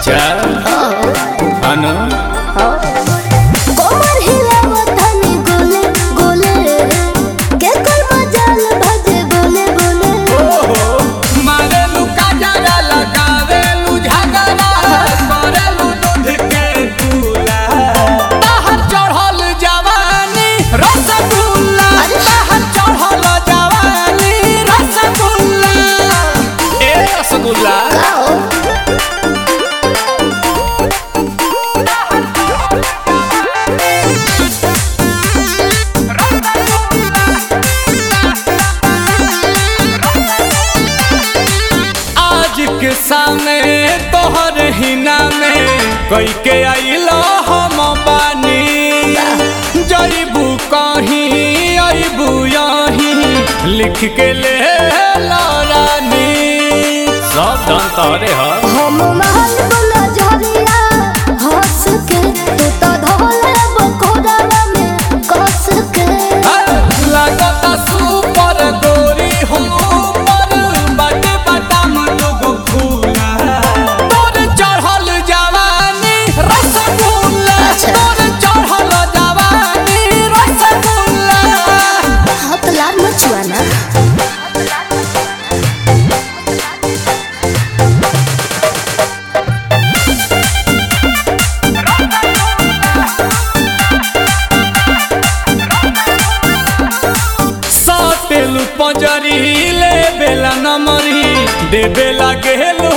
अच्छा अनु कोमर हिलावत हनी गोले गोले के कोई मजाल भजे बोले बोले मारेलू काजरा लगावेलू झगड़ा करेलू दूध के दूला बाहर चढ़ल जवानी रसगुल्ला बाहर चढ़ल जवानी रसगुल्ला ए रसगुल्ला के सामने तोहर हिना में कई के आइलो हम बानी जईबू कहीं अईबू यहीं लिख के ले रानी सब धन तोरे ह हम महल बोला झरिया हंस के तू तो धोले बकोड़ा में कस के लागता सुपर गोरी हो पर बाटे बाटाम लोग फूला तोर चढ़ल जवानी रसगुल्ला तोर चढ़ल जवानी रसगुल्ला हाथ लाल मचुआ ना साटेलू पंजरी ले बेला नमरी दे बेला गेलू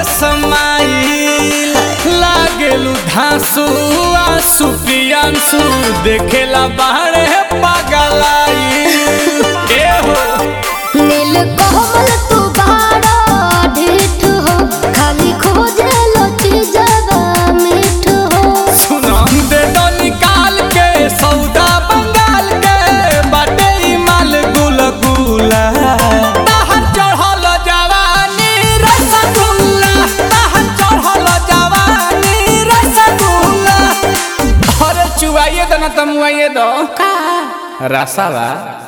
समाई लागेलू धांसू आंसू पियांसू देखेला बाहरे पागलाई ए हो नील कोमल तू बाड़ा ढीठ हो खाली खोजे लोची जवा मीठ हो सुना दे दो निकाल के सौदा बंगाल के बाटे ई माल गुल गुला बाहर चढ़ल जवानी रसगुल्ला बाहर चढ़ल जवानी रसगुल्ला अरे चुवाइए दो ना तमुआइए दो का रसावा